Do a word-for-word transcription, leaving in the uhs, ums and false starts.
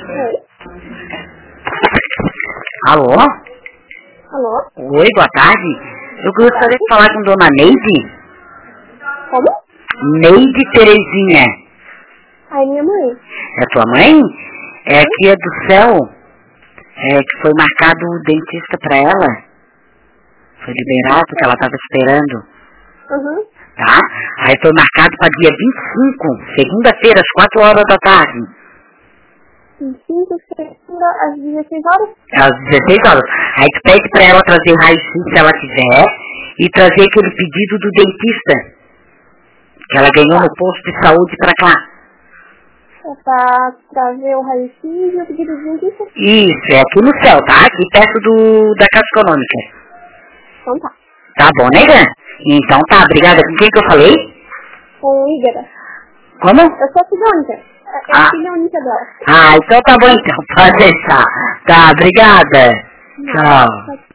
Oi. Alô? Alô? Oi, boa tarde. Eu gostaria de falar com dona Neide. Como? Neide Terezinha. Ai, minha mãe. É tua mãe? É aqui é do céu. É que foi marcado o dentista pra ela. Foi liberado, que ela tava esperando. Uhum. Tá? Aí foi marcado para dia vinte e cinco, segunda-feira, às quatro horas da tarde. vinte e cinco, segunda, às dezesseis horas? Às dezesseis horas. Aí tu pede para ela trazer raio-x se ela quiser e trazer aquele pedido do dentista que ela ganhou no posto de saúde para cá. É pra trazer o raio-x e o pedido de dentista? Isso, é aqui no céu, tá? Aqui perto do, da Caixa Econômica. Então tá. Tá bom, né, Gã? Então tá, obrigada. Com quem que eu falei? Com o Ígara. Como? Eu sou a filha única. É Ah. a filha única dela. Ah, então tá bom então, pode deixar. Tá, obrigada. Tchau.